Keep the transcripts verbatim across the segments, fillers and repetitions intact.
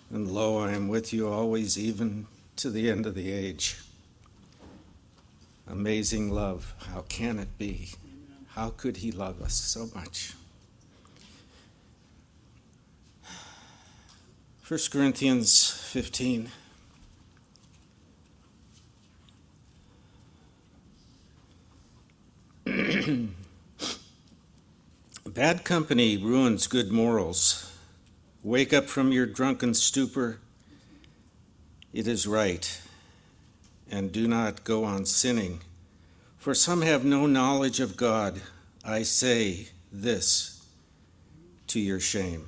And lo, I am with you always, even to the end of the age. Amazing love. How can it be? How could he love us so much? First Corinthians fifteen. Bad company ruins good morals. Wake up from your drunken stupor. It is right, and do not go on sinning. For some have no knowledge of God. I say this to your shame.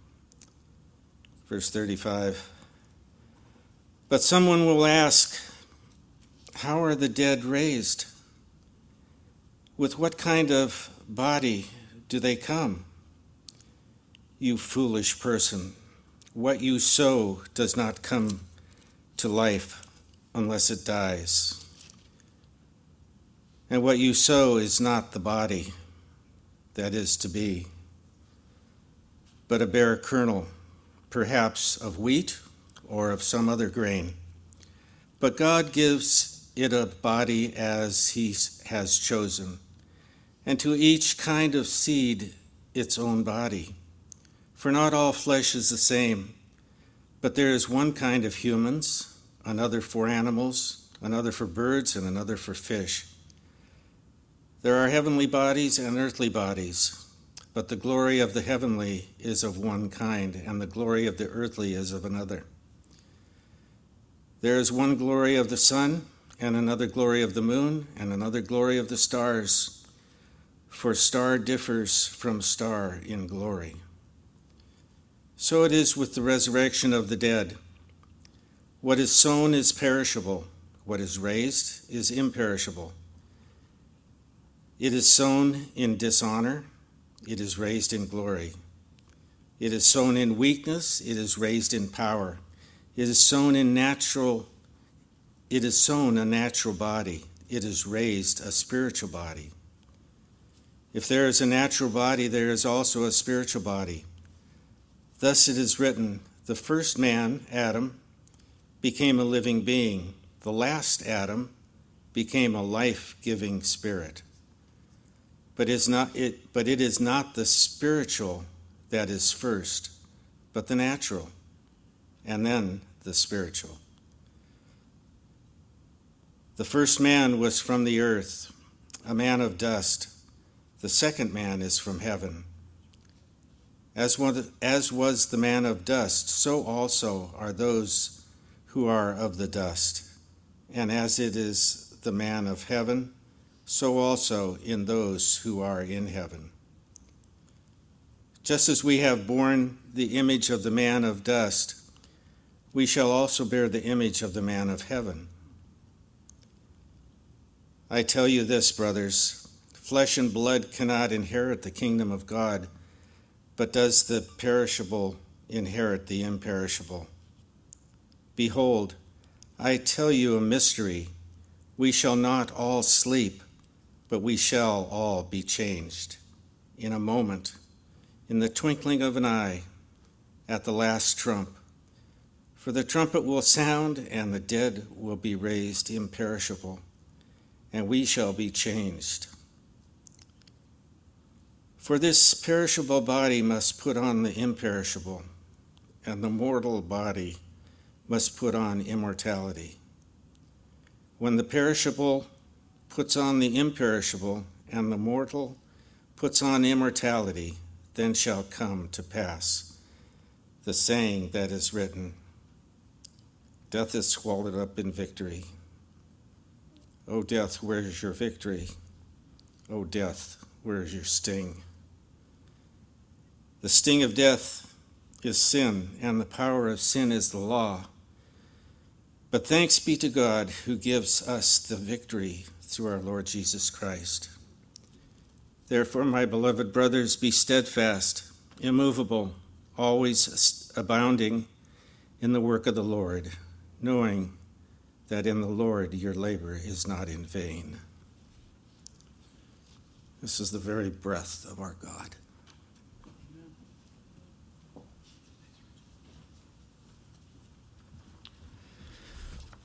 Verse thirty-five. But someone will ask, how are the dead raised? With what kind of body do they come? You foolish person, what you sow does not come to life unless it dies. And what you sow is not the body that is to be, but a bare kernel, perhaps of wheat or of some other grain. But God gives it a body as he has chosen, and to each kind of seed its own body. For not all flesh is the same, but there is one kind of humans, another for animals, another for birds, and another for fish. There are heavenly bodies and earthly bodies, but the glory of the heavenly is of one kind, and the glory of the earthly is of another. There is one glory of the sun, and another glory of the moon, and another glory of the stars, for star differs from star in glory. So it is with the resurrection of the dead. What is sown is perishable, what is raised is imperishable. It is sown in dishonor, it is raised in glory. It is sown in weakness, it is raised in power. It is sown in natural, it is sown a natural body, it is raised a spiritual body. If there is a natural body, there is also a spiritual body. Thus it is written, the first man, Adam, became a living being. The last Adam became a life-giving spirit. But, is not it, but it is not the spiritual that is first, but the natural, and then the spiritual. The first man was from the earth, a man of dust. The second man is from heaven. As was, as was the man of dust, so also are those who are of the dust. And as it is the man of heaven, so also in those who are in heaven. Just as we have borne the image of the man of dust, we shall also bear the image of the man of heaven. I tell you this, brothers, flesh and blood cannot inherit the kingdom of God, but does the perishable inherit the imperishable? Behold, I tell you a mystery. We shall not all sleep, but we shall all be changed. In a moment, in the twinkling of an eye, at the last trump. For the trumpet will sound, and the dead will be raised imperishable, and we shall be changed. For this perishable body must put on the imperishable, and the mortal body must put on immortality. When the perishable puts on the imperishable, and the mortal puts on immortality, then shall come to pass the saying that is written, death is swallowed up in victory. O death, where is your victory? O death, where is your sting? The sting of death is sin, and the power of sin is the law. But thanks be to God who gives us the victory through our Lord Jesus Christ. Therefore, my beloved brothers, be steadfast, immovable, always abounding in the work of the Lord, knowing that in the Lord your labor is not in vain. This is the very breath of our God.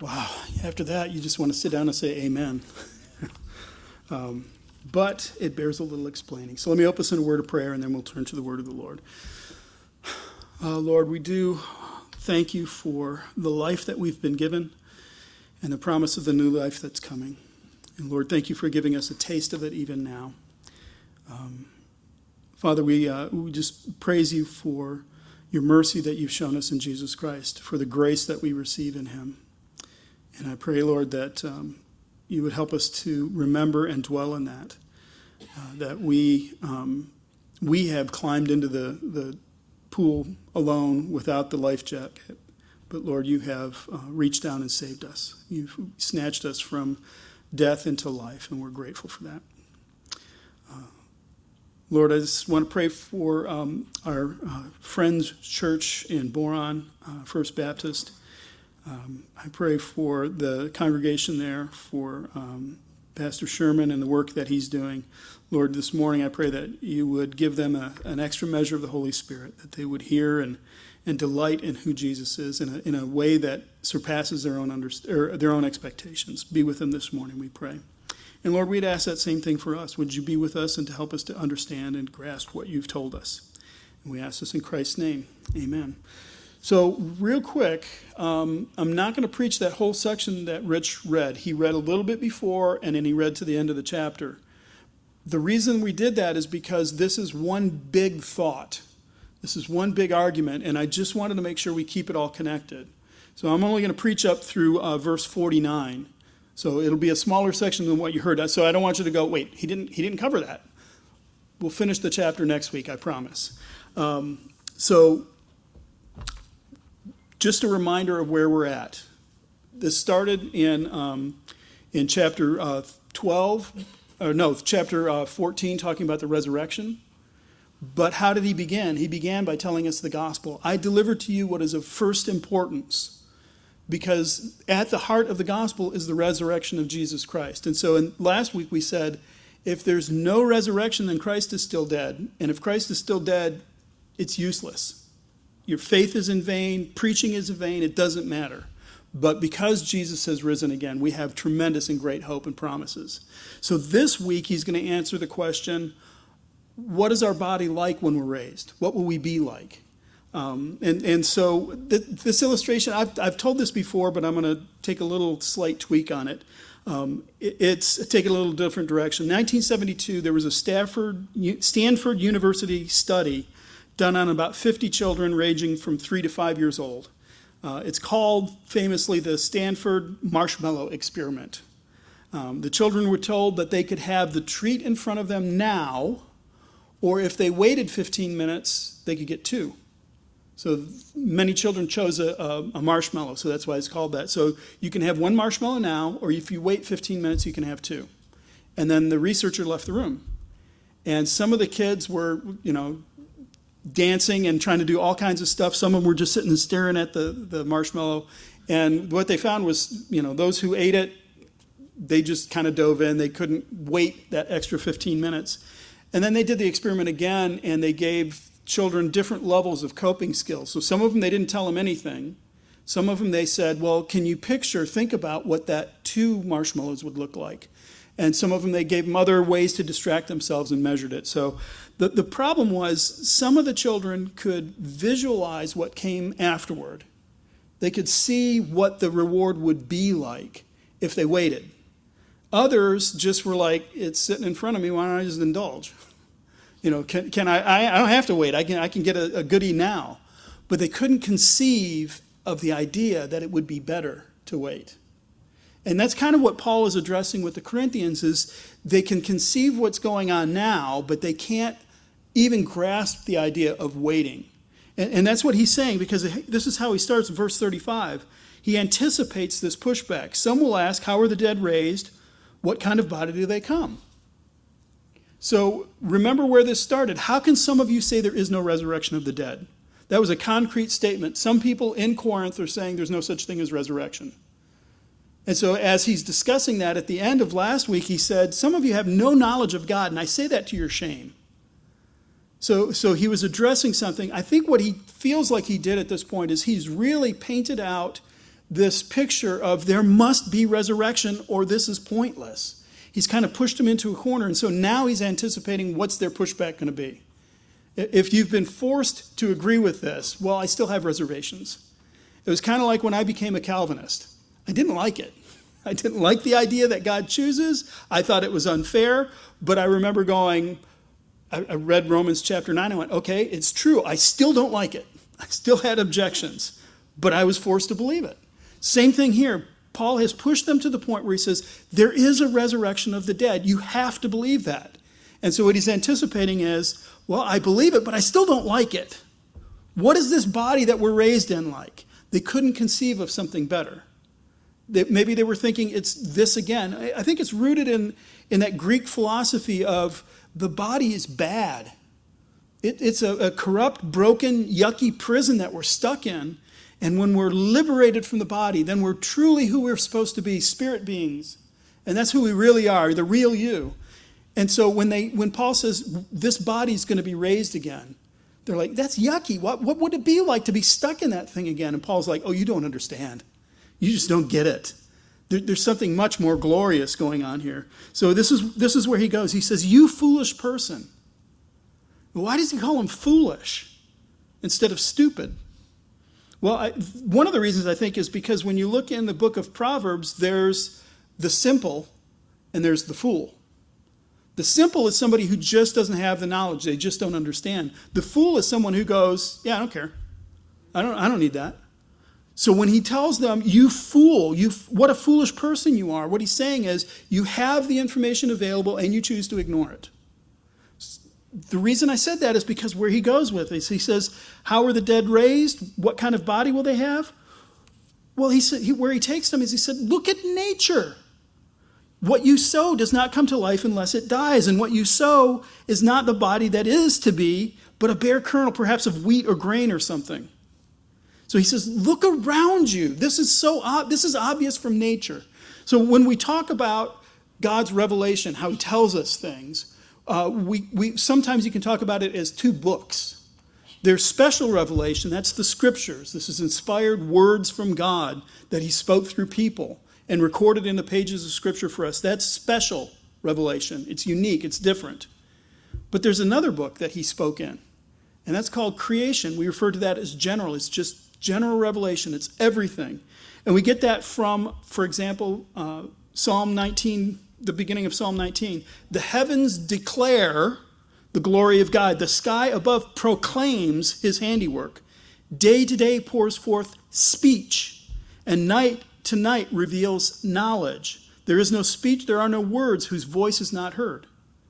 Wow, after that, you just want to sit down and say amen. um, but it bears a little explaining. So let me open us in a word of prayer, and then we'll turn to the word of the Lord. Uh, Lord, we do thank you for the life that we've been given and the promise of the new life that's coming. And Lord, thank you for giving us a taste of it even now. Um, Father, we, uh, we just praise you for your mercy that you've shown us in Jesus Christ, for the grace that we receive in him. And I pray, Lord, that um, you would help us to remember and dwell in that, uh, that we um, we have climbed into the, the pool alone without the life jacket. But, Lord, you have uh, reached down and saved us. You've snatched us from death into life, and we're grateful for that. Uh, Lord, I just want to pray for um, our uh, Friends Church in Boron, uh, First Baptist. Um, I pray for the congregation there, for um, Pastor Sherman and the work that he's doing. Lord, this morning I pray that you would give them a, an extra measure of the Holy Spirit, that they would hear and, and delight in who Jesus is in a, in a way that surpasses their own underst- or their own expectations. Be with them this morning, we pray. And Lord, we'd ask that same thing for us. Would you be with us and to help us to understand and grasp what you've told us? And we ask this in Christ's name. Amen. So real quick, um, I'm not going to preach that whole section that Rich read. He read a little bit before, and then he read to the end of the chapter. The reason we did that is because this is one big thought. This is one big argument, and I just wanted to make sure we keep it all connected. So I'm only going to preach up through uh, verse forty-nine. So it'll be a smaller section than what you heard. So I don't want you to go, wait, he didn't he didn't cover that. We'll finish the chapter next week, I promise. Um, so just a reminder of where we're at. This started in um, in chapter uh, twelve, or no, chapter uh, fourteen, talking about the resurrection. But how did he begin? He began by telling us the gospel. I delivered to you what is of first importance, because at the heart of the gospel is the resurrection of Jesus Christ. And so in, last week we said, if there's no resurrection, then Christ is still dead. And if Christ is still dead, it's useless. Your faith is in vain, preaching is in vain, it doesn't matter. But because Jesus has risen again, we have tremendous and great hope and promises. So this week he's going to answer the question, what is our body like when we're raised? What will we be like? Um, and, and so th- this illustration, I've, I've told this before, but I'm going to take a little slight tweak on it. Um, it it's take a little different direction. nineteen seventy-two, there was a Stafford, Stanford University study done on about fifty children ranging from three to five years old. Uh, it's called, famously, the Stanford Marshmallow Experiment. Um, the children were told that they could have the treat in front of them now, or if they waited fifteen minutes, they could get two. So many children chose a, a, a marshmallow, so that's why it's called that. So you can have one marshmallow now, or if you wait fifteen minutes, you can have two. And then the researcher left the room. And some of the kids were, you know, dancing and trying to do all kinds of stuff. Some of them were just sitting and staring at the, the marshmallow. And what they found was, you know, those who ate it, they just kind of dove in. They couldn't wait that extra fifteen minutes. And then they did the experiment again, and they gave children different levels of coping skills. So some of them, they didn't tell them anything. Some of them, they said, well, can you picture, think about what that two marshmallows would look like? And some of them, they gave them other ways to distract themselves and measured it. So the, the problem was some of the children could visualize what came afterward. They could see what the reward would be like if they waited. Others just were like, it's sitting in front of me, why don't I just indulge? You know, can, can I, I, I don't have to wait, I can, I can get a, a goodie now. But they couldn't conceive of the idea that it would be better to wait. And that's kind of what Paul is addressing with the Corinthians, is they can conceive what's going on now, but they can't even grasp the idea of waiting. And, and that's what he's saying, because this is how he starts in verse thirty-five. He anticipates this pushback. Some will ask, how are the dead raised? What kind of body do they come? So remember where this started. How can some of you say there is no resurrection of the dead? That was a concrete statement. Some people in Corinth are saying there's no such thing as resurrection. And so as he's discussing that at the end of last week, he said, some of you have no knowledge of God, and I say that to your shame. So, so he was addressing something. I think what he feels like he did at this point is he's really painted out this picture of there must be resurrection or this is pointless. He's kind of pushed them into a corner, and so now he's anticipating what's their pushback going to be. If you've been forced to agree with this, well, I still have reservations. It was kind of like when I became a Calvinist. I didn't like it. I didn't like the idea that God chooses. I thought it was unfair, but I remember going, I, I read Romans chapter nine, I went, okay, it's true. I still don't like it. I still had objections, but I was forced to believe it. Same thing here. Paul has pushed them to the point where he says, there is a resurrection of the dead. You have to believe that. And so what he's anticipating is, well, I believe it, but I still don't like it. What is this body that we're raised in like? They couldn't conceive of something better. They, maybe they were thinking it's this again. I, I think it's rooted in, in that Greek philosophy of the body is bad. It, it's a, a corrupt, broken, yucky prison that we're stuck in. And when we're liberated from the body, then we're truly who we're supposed to be, spirit beings. And that's who we really are, the real you. And so when they, when Paul says this body's going to be raised again, they're like, that's yucky. What, what would it be like to be stuck in that thing again? And Paul's like, oh, you don't understand. You just don't get it. There, there's something much more glorious going on here. So this is, this is where he goes. He says, you foolish person. Why does he call him foolish instead of stupid? Well, I, one of the reasons I think is because when you look in the book of Proverbs, there's the simple and there's the fool. The simple is somebody who just doesn't have the knowledge. They just don't understand. The fool is someone who goes, yeah, I don't care. I don't, I don't need that. So when he tells them, you fool, you, what a foolish person you are, what he's saying is you have the information available and you choose to ignore it. The reason I said that is because where he goes with this, he says, how are the dead raised? What kind of body will they have? Well, he said, he, where he takes them is he said, look at nature. What you sow does not come to life unless it dies. And what you sow is not the body that is to be, but a bare kernel, perhaps of wheat or grain or something. So he says, look around you. This is so ob- this is obvious from nature. So when we talk about God's revelation, how he tells us things, uh, we, we sometimes you can talk about it as two books. There's special revelation, that's the scriptures. This is inspired words from God that he spoke through people and recorded in the pages of Scripture for us. That's special revelation. It's unique. It's different. But there's another book that he spoke in, and that's called creation. We refer to that as general. It's just general revelation. It's everything. And we get that from, for example, uh, Psalm nineteen, the beginning of Psalm nineteen. The heavens declare the glory of God. The sky above proclaims his handiwork. Day to day pours forth speech, and night to night reveals knowledge. There is no speech, there are no words whose voice is not heard.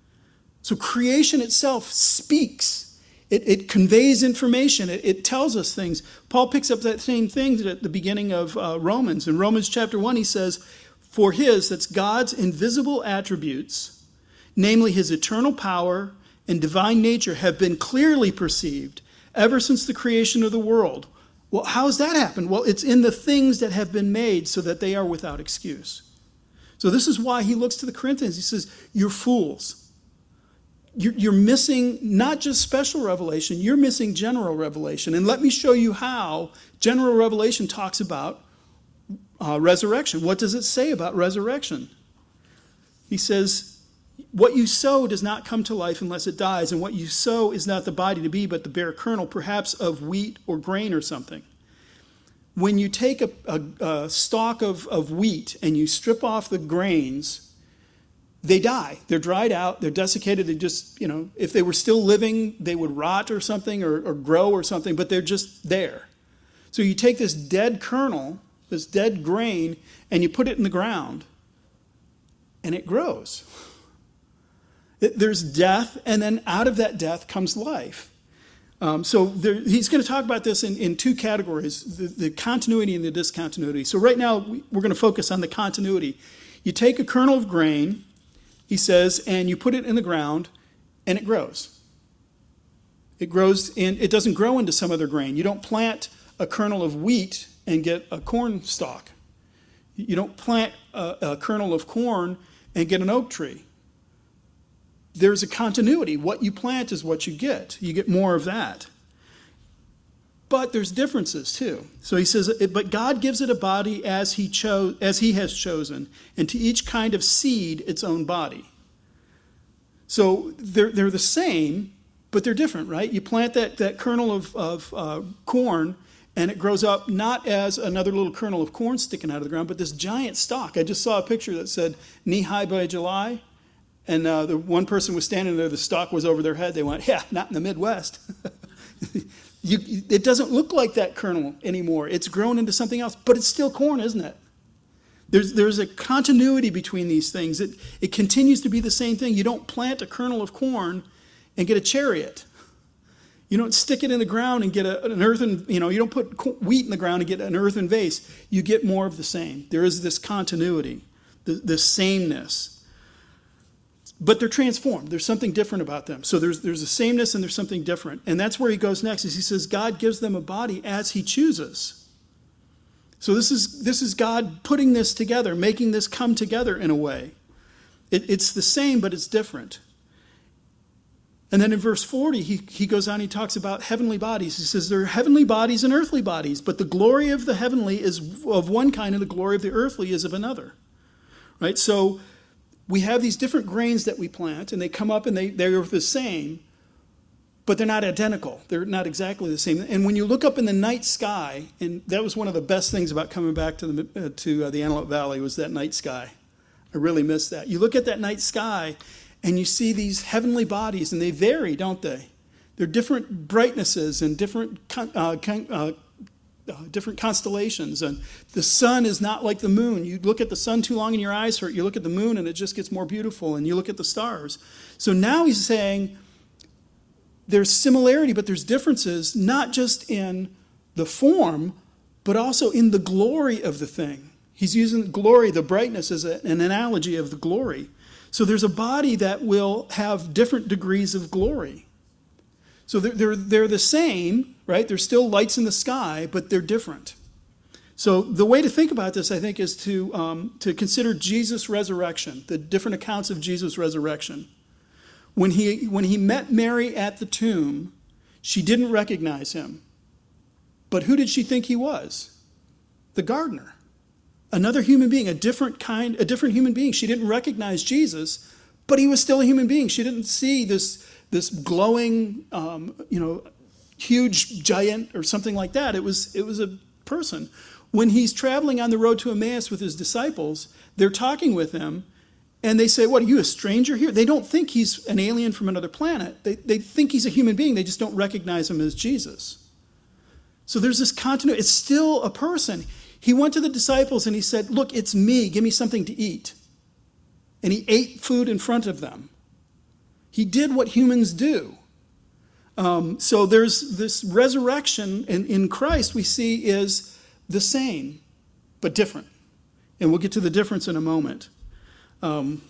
So creation itself speaks. It, it conveys information. It, it tells us things. Paul picks up that same thing at the beginning of uh, Romans. In Romans chapter one, he says, for his, that's God's invisible attributes, namely his eternal power and divine nature, have been clearly perceived ever since the creation of the world. Well, how has that happened? Well, it's in the things that have been made so that they are without excuse. So this is why he looks to the Corinthians. He says, you're fools. You're, you're missing not just special revelation, you're missing general revelation. And let me show you how general revelation talks about uh, resurrection. What does it say about resurrection? He says, what you sow does not come to life unless it dies, and what you sow is not the body to be, but the bare kernel, perhaps of wheat or grain or something. When you take a, a, a stalk of, of wheat and you strip off the grains, they die. They're dried out. They're desiccated. They just, you know, if they were still living, they would rot or something or, or grow or something, but they're just there. So you take this dead kernel, this dead grain, and you put it in the ground, and it grows. There's death, and then out of that death comes life. Um, so there, he's going to talk about this in, in two categories, the, the continuity and the discontinuity. So right now, we're going to focus on the continuity. You take a kernel of grain, he says, and you put it in the ground, and it grows. It grows, and it doesn't grow into some other grain. You don't plant a kernel of wheat and get a corn stalk. You don't plant a, a kernel of corn and get an oak tree. There's a continuity. What you plant is what you get. You get more of that. But there's differences too. So he says, but God gives it a body as he chose, as he has chosen, and to each kind of seed its own body. So they're they're the same, but they're different, right? You plant that, that kernel of, of uh, corn, and it grows up not as another little kernel of corn sticking out of the ground, but this giant stalk. I just saw a picture that said knee-high by July, and uh, the one person was standing there, the stalk was over their head. They went, yeah, not in the Midwest. you, it doesn't look like that kernel anymore. It's grown into something else, but it's still corn, isn't it? There's, there's a continuity between these things. It, it continues to be the same thing. You don't plant a kernel of corn and get a chariot. You don't stick it in the ground and get a, an earthen, you know, you don't put wheat in the ground and get an earthen vase. You get more of the same. There is this continuity, the, the sameness. But they're transformed. There's something different about them. So there's, there's a sameness and there's something different. And that's where he goes next, is he says God gives them a body as he chooses. So this is this is God putting this together, making this come together in a way. It, it's the same, but it's different. And then in verse forty, he, he goes on, he talks about heavenly bodies. He says there are heavenly bodies and earthly bodies, but the glory of the heavenly is of one kind and the glory of the earthly is of another. Right? So we have these different grains that we plant, and they come up and they, they're the same, but they're not identical. They're not exactly the same. And when you look up in the night sky, and that was one of the best things about coming back to the, uh, to uh, the Antelope Valley was that night sky. I really miss that. You look at that night sky, and you see these heavenly bodies, and they vary, don't they? They're different brightnesses and different uh, uh, uh, different constellations. And the sun is not like the moon. You look at the sun too long and your eyes hurt. You look at the moon, and it just gets more beautiful. And you look at the stars. So now he's saying there's similarity, but there's differences, not just in the form, but also in the glory of the thing. He's using glory, the brightness, as a, an analogy of the glory. So there's a body that will have different degrees of glory. So they're, they're, they're the same, right? There's still lights in the sky, but they're different. So the way to think about this, I think, is to, um, to consider Jesus' resurrection, the different accounts of Jesus' resurrection. When he, when he met Mary at the tomb, she didn't recognize him. But who did she think he was? The gardener. Another human being, a different kind, a different human being. She didn't recognize Jesus, but he was still a human being. She didn't see this, this glowing, um, you know, huge giant or something like that. It was, it was a person. When he's traveling on the road to Emmaus with his disciples, they're talking with him, and they say, what, are you a stranger here? They don't think he's an alien from another planet. They, they think he's a human being. They just don't recognize him as Jesus. So there's this continuity. It's still a person. He went to the disciples and he said, look, it's me. Give me something to eat. And he ate food in front of them. He did what humans do. Um, so there's this resurrection in, in Christ we see is the same, but different. And we'll get to the difference in a moment. Um,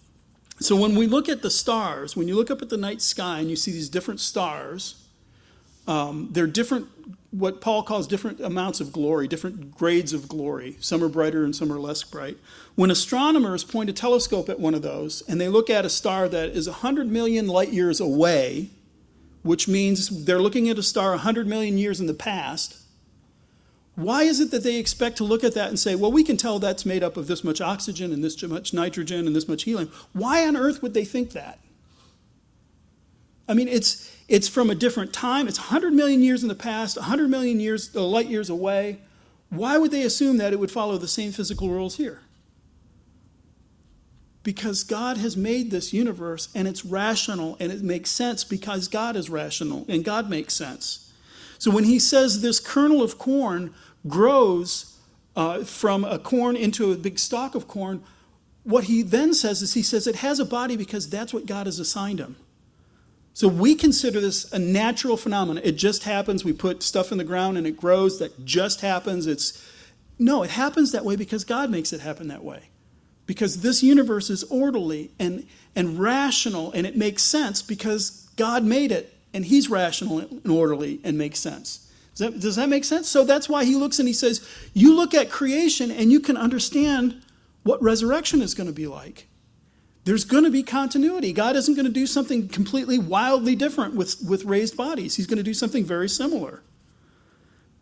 so when we look at the stars, when you look up at the night sky and you see these different stars, um, they're different, what Paul calls different amounts of glory, different grades of glory. Some are brighter and some are less bright. When astronomers point a telescope at one of those and they look at a star that is one hundred million light years away, which means they're looking at a star one hundred million years in the past, why is it that they expect to look at that and say, well, we can tell that's made up of this much oxygen and this much nitrogen and this much helium? Why on earth would they think that? I mean, it's it's from a different time. It's one hundred million years in the past, one hundred million years, uh, light years away. Why would they assume that it would follow the same physical rules here? Because God has made this universe, and it's rational, and it makes sense because God is rational, and God makes sense. So when he says this kernel of corn grows uh, from a corn into a big stalk of corn, what he then says is he says it has a body because that's what God has assigned him. So we consider this a natural phenomenon. It just happens. We put stuff in the ground and it grows. That just happens. It's no, it happens that way because God makes it happen that way. Because this universe is orderly and, and rational, and it makes sense because God made it, and he's rational and orderly and makes sense. Does that, does that make sense? So that's why he looks and he says, you look at creation and you can understand what resurrection is going to be like. There's going to be continuity. God isn't going to do something completely wildly different with, with raised bodies. He's going to do something very similar.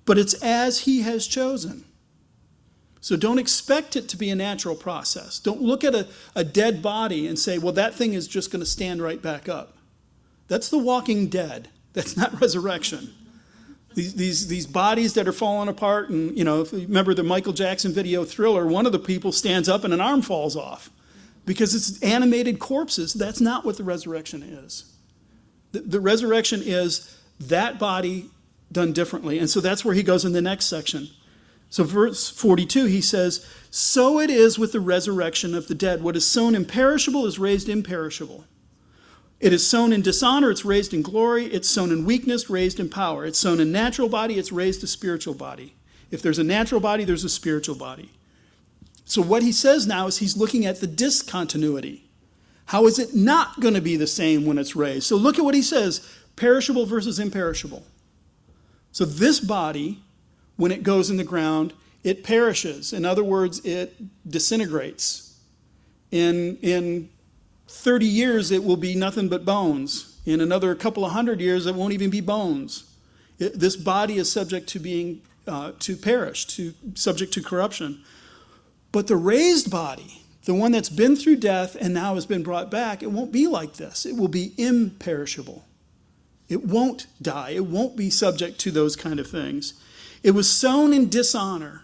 but it's as he has chosen. So don't expect it to be a natural process. Don't look at a, a dead body and say, well, that thing is just going to stand right back up. That's the walking dead. That's not resurrection. These, these, these bodies that are falling apart, and, you know, if you remember the Michael Jackson video Thriller, one of the people stands up and an arm falls off because it's animated corpses. That's not what the resurrection is. The, the resurrection is that body done differently. And so that's where he goes in the next section. So verse forty-two, he says, so it is with the resurrection of the dead. What is sown imperishable is raised imperishable. It is sown in dishonor, it's raised in glory. It's sown in weakness, raised in power. It's sown in natural body, it's raised a spiritual body. If there's a natural body, there's a spiritual body. So what he says now is he's looking at the discontinuity. How is it not going to be the same when it's raised? So look at what he says, perishable versus imperishable. So this body, when it goes in the ground, it perishes. In other words, it disintegrates. In, in thirty years, it will be nothing but bones. In another couple of hundred years, it won't even be bones. It, this body is subject to being, uh, to perish, to subject to corruption. But the raised body, the one that's been through death and now has been brought back, it won't be like this. It will be imperishable. It won't die. It won't be subject to those kind of things. It was sown in dishonor.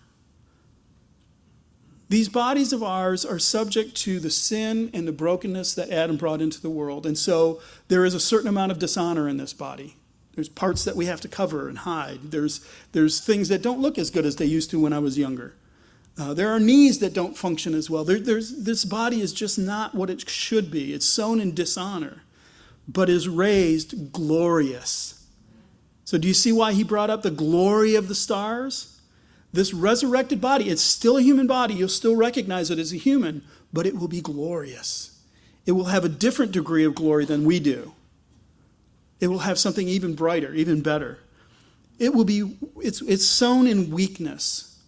These bodies of ours are subject to the sin and the brokenness that Adam brought into the world. And so there is a certain amount of dishonor in this body. There's parts that we have to cover and hide. There's, there's things that don't look as good as they used to when I was younger. Uh, there are knees that don't function as well. There, there's, this body is just not what it should be. It's sown in dishonor, but is raised glorious. So do you see why he brought up the glory of the stars? This resurrected body, it's still a human body. You'll still recognize it as a human, but it will be glorious. It will have a different degree of glory than we do. It will have something even brighter, even better. It will be, it's, it's sown in weakness.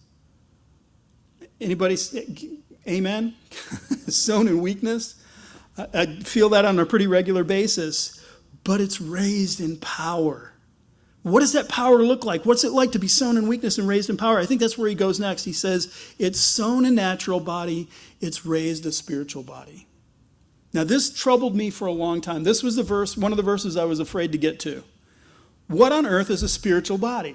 Anybody, amen? Sown in weakness? I, I feel that on a pretty regular basis, but it's raised in power. What does that power look like? What's it like to be sown in weakness and raised in power? I think that's where he goes next. He says, it's sown a natural body, it's raised a spiritual body. Now, this troubled me for a long time. This was the verse, one of the verses I was afraid to get to. What on earth is a spiritual body?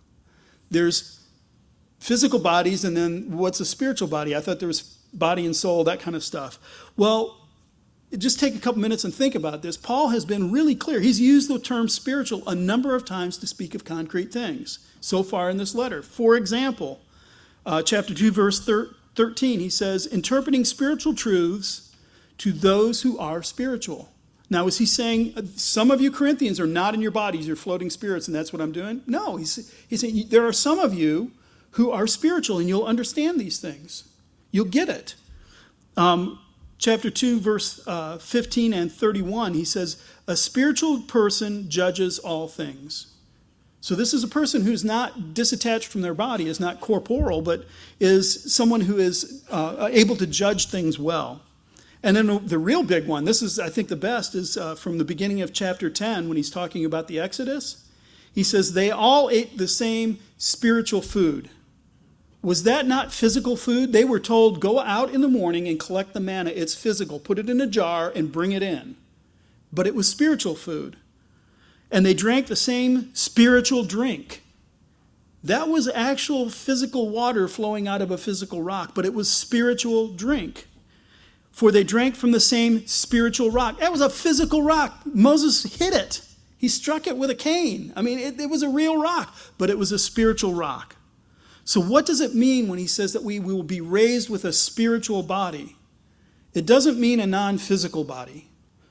There's physical bodies, and then what's a spiritual body? I thought there was body and soul, that kind of stuff. Well, just take a couple minutes and think about this. Paul has been really clear. He's used the term spiritual a number of times to speak of concrete things so far in this letter. For example, uh, chapter two, verse thirteen, he says, interpreting spiritual truths to those who are spiritual. Now, is he saying, some of you Corinthians are not in your bodies, you're floating spirits, and that's what I'm doing? No, he's, he's saying, there are some of you who are spiritual, and you'll understand these things. You'll get it. Um, Chapter two, verse uh, fifteen and thirty-one, he says, a spiritual person judges all things. So this is a person who's not disattached from their body, is not corporeal, but is someone who is uh, able to judge things well. And then the real big one, this is, I think, the best, is uh, from the beginning of chapter ten, when he's talking about the Exodus. He says, they all ate the same spiritual food. Was that not physical food? They were told, go out in the morning and collect the manna. It's physical. Put it in a jar and bring it in. But it was spiritual food. And they drank the same spiritual drink. That was actual physical water flowing out of a physical rock, but it was spiritual drink. For they drank from the same spiritual rock. That was a physical rock. Moses hit it. He struck it with a cane. I mean, it, it was a real rock, but it was a spiritual rock. So what does it mean when he says that we will be raised with a spiritual body? It doesn't mean a non-physical body.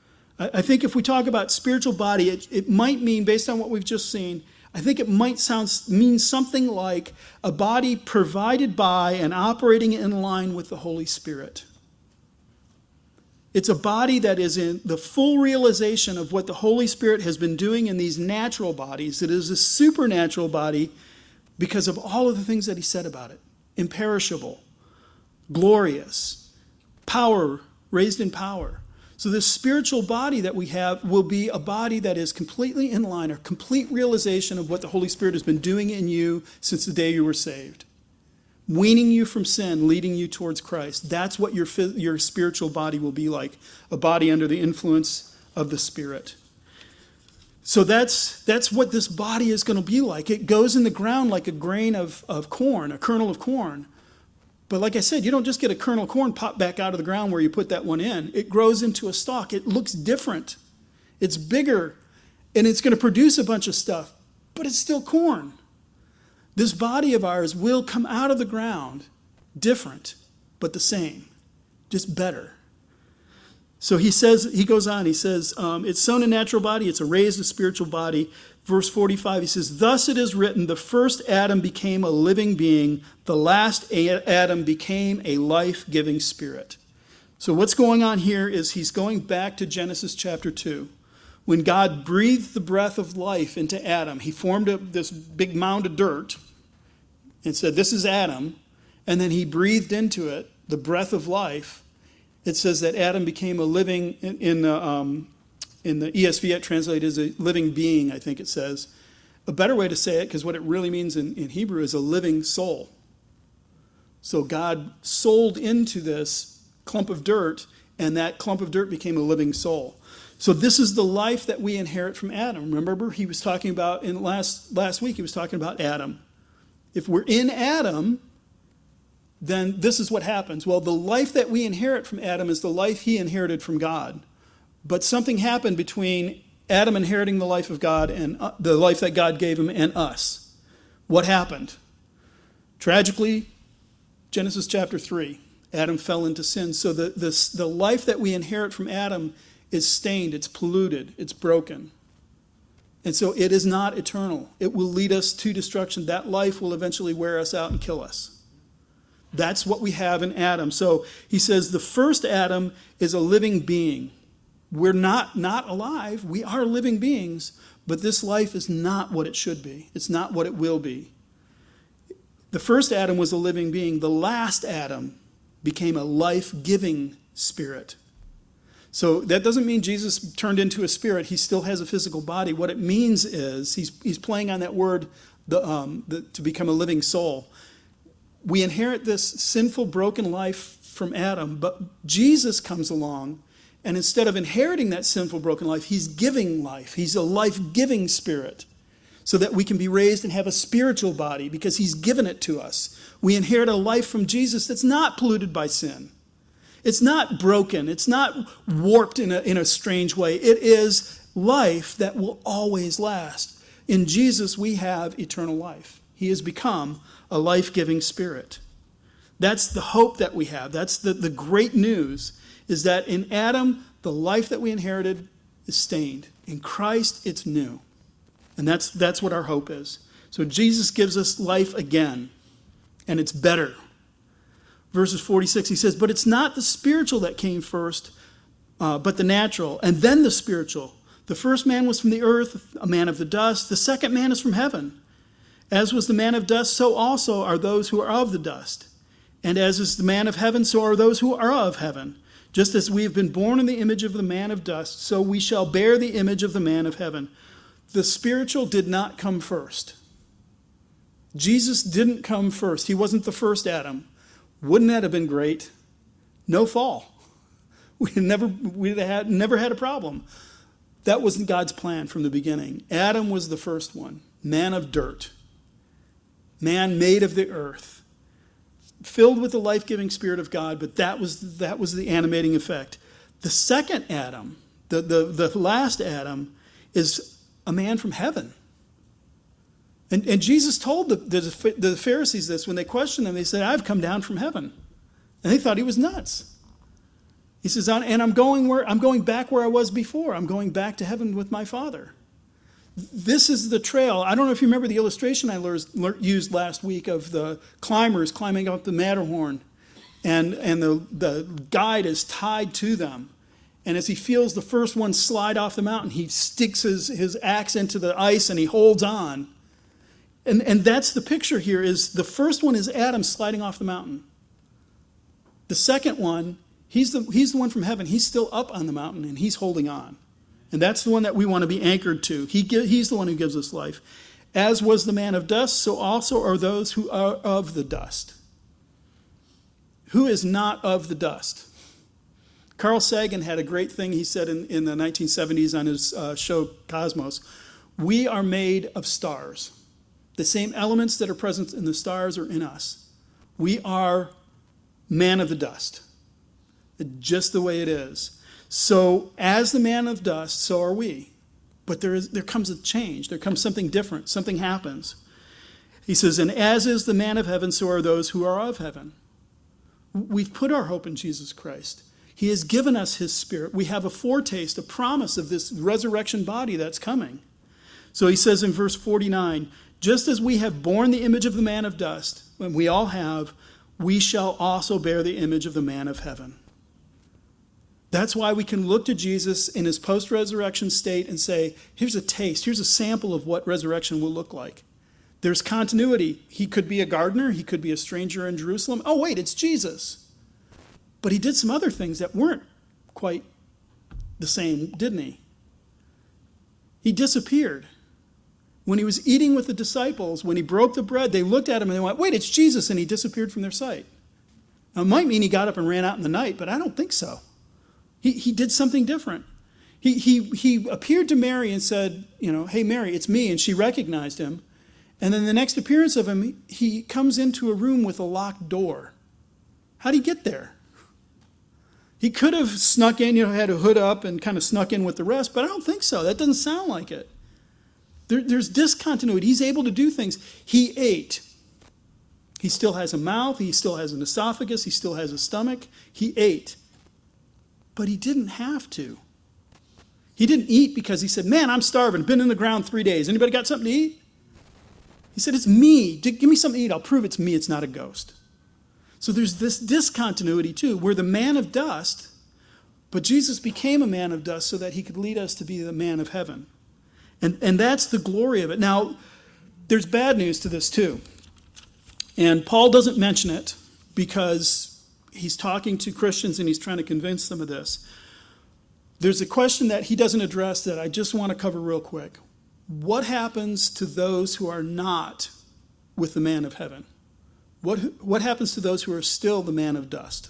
I think if we talk about spiritual body, it, it might mean, based on what we've just seen, I think it might sound mean something like a body provided by and operating in line with the Holy Spirit. It's a body that is in the full realization of what the Holy Spirit has been doing in these natural bodies. It is a supernatural body because of all of the things that he said about it. Imperishable, glorious, power, raised in power. So this spiritual body that we have will be a body that is completely in line, a complete realization of what the Holy Spirit has been doing in you since the day you were saved. Weaning you from sin, leading you towards Christ. That's what your, your spiritual body will be like, a body under the influence of the Spirit. So that's, that's what this body is going to be like. It goes in the ground like a grain of, of corn, a kernel of corn. But like I said, you don't just get a kernel of corn pop back out of the ground where you put that one in. It grows into a stalk. It looks different. It's bigger, and it's going to produce a bunch of stuff, but it's still corn. This body of ours will come out of the ground different, but the same, just better. So he says, he goes on, he says, um, it's sown a natural body, it's a raised a spiritual body. Verse forty-five, he says, thus it is written, the first Adam became a living being, the last Adam became a life-giving spirit. So what's going on here is he's going back to Genesis chapter two. When God breathed the breath of life into Adam, he formed a, this big mound of dirt and said, this is Adam. And then he breathed into it the breath of life. It says that Adam became a living, in, in, the, um, in the E S V it translated as a living being, I think it says. A better way to say it, because what it really means in, in Hebrew is a living soul. So God souled into this clump of dirt, and that clump of dirt became a living soul. So this is the life that we inherit from Adam. Remember, he was talking about, in last, last week, he was talking about Adam. If we're in Adam, then this is what happens. Well, the life that we inherit from Adam is the life he inherited from God. But something happened between Adam inheriting the life of God and uh, the life that God gave him and us. What happened? Tragically, Genesis chapter three, Adam fell into sin. So the, the, the life that we inherit from Adam is stained, it's polluted, it's broken. And so it is not eternal. It will lead us to destruction. That life will eventually wear us out and kill us. That's what we have in Adam. So he says the first Adam is a living being. We're not not alive. We are living beings, but this life is not what it should be. It's not what it will be. The first Adam was a living being. The last Adam became a life-giving spirit. So that doesn't mean Jesus turned into a spirit. He still has a physical body. What it means is, he's, he's playing on that word, the, um, the, to become a living soul. We inherit this sinful, broken life from Adam, but Jesus comes along, and instead of inheriting that sinful, broken life, he's giving life. He's a life-giving spirit so that we can be raised and have a spiritual body because he's given it to us. We inherit a life from Jesus that's not polluted by sin. It's not broken. It's not warped in a, in a strange way. It is life that will always last. In Jesus, we have eternal life. He has become a life-giving spirit. That's the hope that we have. That's the, the great news, is that in Adam, the life that we inherited is stained. In Christ, it's new. And that's, that's what our hope is. So Jesus gives us life again, and it's better. Verses forty-six, he says, but it's not the spiritual that came first, uh, but the natural, and then the spiritual. The first man was from the earth, a man of the dust. The second man is from heaven. As was the man of dust, so also are those who are of the dust. And as is the man of heaven, so are those who are of heaven. Just as we have been born in the image of the man of dust, so we shall bear the image of the man of heaven. The spiritual did not come first. Jesus didn't come first. He wasn't the first Adam. Wouldn't that have been great? No fall. We never, we had never had a problem. That wasn't God's plan from the beginning. Adam was the first one, man of dirt, man made of the earth, filled with the life-giving Spirit of God, but that was, that was the animating effect. The second Adam, the, the, the last Adam, is a man from heaven. And, and Jesus told the, the, the Pharisees this when they questioned him. They said, I've come down from heaven. And they thought he was nuts. He says, and I'm going where I'm going back where I was before. I'm going back to heaven with my Father. This is the trail. I don't know if you remember the illustration I used last week of the climbers climbing up the Matterhorn. And, and the, the guide is tied to them. And as he feels the first one slide off the mountain, he sticks his, his axe into the ice and he holds on. And, and that's the picture here, is the first one is Adam sliding off the mountain. The second one, He's the, he's the one from heaven. He's still up on the mountain, and he's holding on. And that's the one that we want to be anchored to. He, he's the one who gives us life. As was the man of dust, so also are those who are of the dust. Who is not of the dust? Carl Sagan had a great thing he said in, in the nineteen seventies on his uh, show Cosmos. We are made of stars. The same elements that are present in the stars are in us. We are man of the dust. Just the way it is. So as the man of dust, so are we. But there is there comes a change. There comes something different. Something happens. He says, and as is the man of heaven, so are those who are of heaven. We've put our hope in Jesus Christ. He has given us his Spirit. We have a foretaste, a promise of this resurrection body that's coming. So he says in verse forty-nine, just as we have borne the image of the man of dust, and we all have, we shall also bear the image of the man of heaven. That's why we can look to Jesus in his post-resurrection state and say, here's a taste, here's a sample of what resurrection will look like. There's continuity. He could be a gardener, he could be a stranger in Jerusalem. Oh, wait, it's Jesus. But he did some other things that weren't quite the same, didn't he? He disappeared. When he was eating with the disciples, when he broke the bread, they looked at him and they went, wait, it's Jesus, and he disappeared from their sight. Now, it might mean he got up and ran out in the night, but I don't think so. He, he did something different. He, he, he appeared to Mary and said, you know, hey, Mary, it's me, and she recognized him. And then the next appearance of him, he comes into a room with a locked door. How'd he get there? He could have snuck in, you know, had a hood up and kind of snuck in with the rest, but I don't think so. That doesn't sound like it. There, there's discontinuity. He's able to do things. He ate. He still has a mouth. He still has an esophagus. He still has a stomach. He ate. But he didn't have to. He didn't eat because he said, man, I'm starving. Been in the ground three days. Anybody got something to eat? He said, it's me. Give me something to eat. I'll prove it's me. It's not a ghost. So there's this discontinuity too. We're the man of dust, but Jesus became a man of dust so that he could lead us to be the man of heaven. And, and that's the glory of it. Now, there's bad news to this too. And Paul doesn't mention it because he's talking to Christians and he's trying to convince them of this. There's a question that he doesn't address that I just want to cover real quick. What happens to those who are not with the man of heaven? What, what happens to those who are still the man of dust?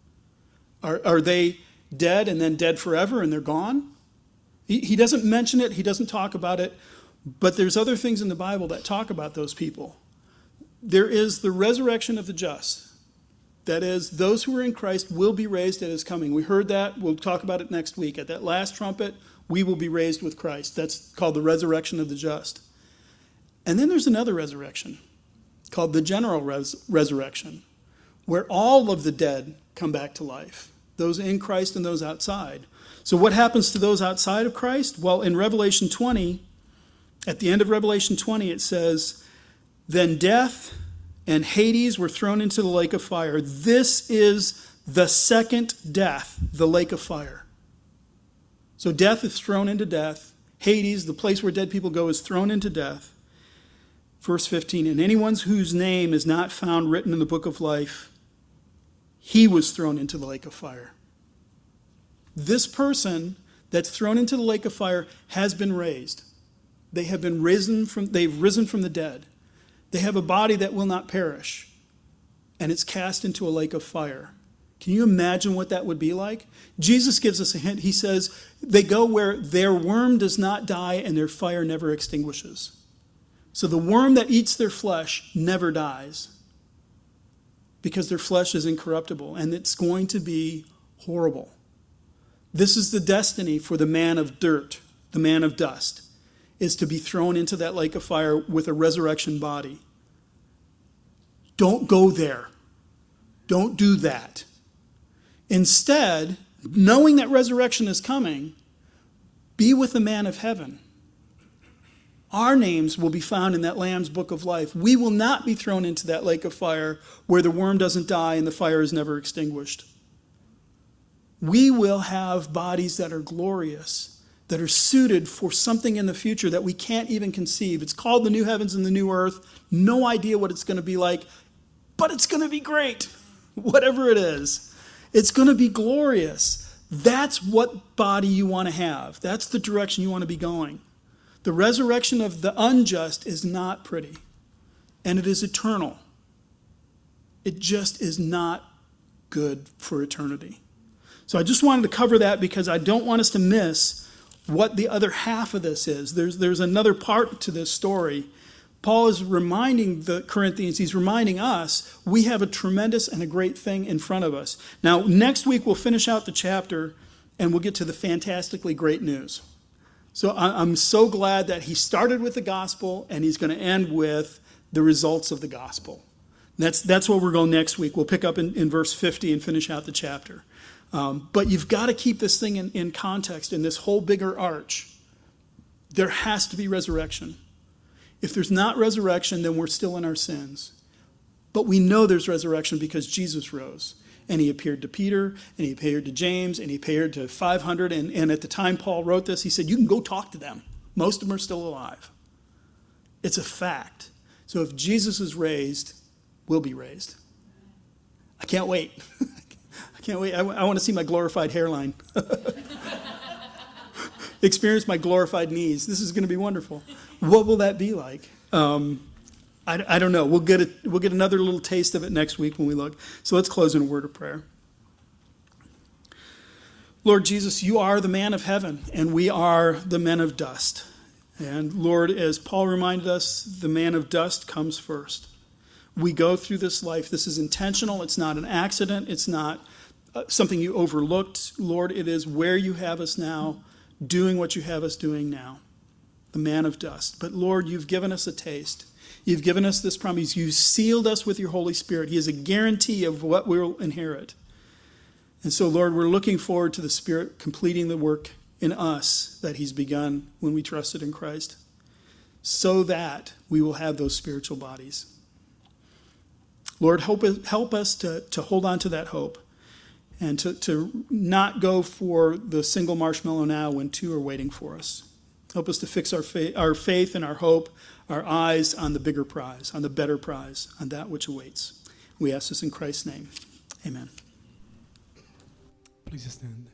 Are, are they dead and then dead forever and they're gone? He, he doesn't mention it. He doesn't talk about it. But there's other things in the Bible that talk about those people. There is the resurrection of the just. That is, those who are in Christ will be raised at his coming. We heard that. We'll talk about it next week. At that last trumpet, we will be raised with Christ. That's called the resurrection of the just. And then there's another resurrection called the general res- resurrection, where all of the dead come back to life, those in Christ and those outside. So what happens to those outside of Christ? Well, in Revelation twenty, at the end of Revelation twenty, it says, then death and Hades were thrown into the lake of fire. This is the second death, the lake of fire. So death is thrown into death. Hades, the place where dead people go, is thrown into death. Verse fifteen, and anyone whose name is not found written in the book of life, he was thrown into the lake of fire. This person that's thrown into the lake of fire has been raised. They have been risen from, they've risen from the dead. They have a body that will not perish, and it's cast into a lake of fire. Can you imagine what that would be like? Jesus gives us a hint. He says, they go where their worm does not die and their fire never extinguishes. So the worm that eats their flesh never dies because their flesh is incorruptible, and it's going to be horrible. This is the destiny for the man of dirt, the man of dust, is to be thrown into that lake of fire with a resurrection body. Don't go there. Don't do that. Instead, knowing that resurrection is coming, be with the man of heaven. Our names will be found in that Lamb's book of life. We will not be thrown into that lake of fire where the worm doesn't die and the fire is never extinguished. We will have bodies that are glorious, that are suited for something in the future that we can't even conceive. It's called the new heavens and the new earth. No idea what it's going to be like, but it's going to be great, whatever it is. It's going to be glorious. That's what body you want to have. That's the direction you want to be going. The resurrection of the unjust is not pretty, and it is eternal. It just is not good for eternity. So I just wanted to cover that because I don't want us to miss what the other half of this is. There's, there's another part to this story. Paul is reminding the Corinthians, he's reminding us, we have a tremendous and a great thing in front of us. Now, next week we'll finish out the chapter and we'll get to the fantastically great news. So I'm so glad that he started with the gospel and he's going to end with the results of the gospel. That's, that's where we're going next week. We'll pick up in, in verse fifty and finish out the chapter. Um, but you've got to keep this thing in, in context, in this whole bigger arch. There has to be resurrection. If there's not resurrection, then we're still in our sins. But we know there's resurrection because Jesus rose. And he appeared to Peter, and he appeared to James, and he appeared to five hundred. And, and at the time Paul wrote this, he said, you can go talk to them. Most of them are still alive. It's a fact. So if Jesus is raised, we'll be raised. I can't wait. I can't wait. I, I want to see my glorified hairline. Experience my glorified knees. This is going to be wonderful. What will that be like? Um, I, I don't know. We'll get a, we'll get another little taste of it next week when we look. So let's close in a word of prayer. Lord Jesus, you are the man of heaven, and we are the men of dust. And Lord, as Paul reminded us, the man of dust comes first. We go through this life. This is intentional. It's not an accident. It's not uh, something you overlooked. Lord, it is where you have us now, doing what you have us doing now. The man of dust. But Lord, you've given us a taste. You've given us this promise. You've sealed us with your Holy Spirit. He is a guarantee of what we'll inherit. And so, Lord, we're looking forward to the Spirit completing the work in us that he's begun when we trusted in Christ, so that we will have those spiritual bodies. Lord, help, help us to, to hold on to that hope and to, to not go for the single marshmallow now when two are waiting for us. Help us to fix our faith, our faith and our hope, our eyes on the bigger prize, on the better prize, on that which awaits. We ask this in Christ's name. Amen. Please stand.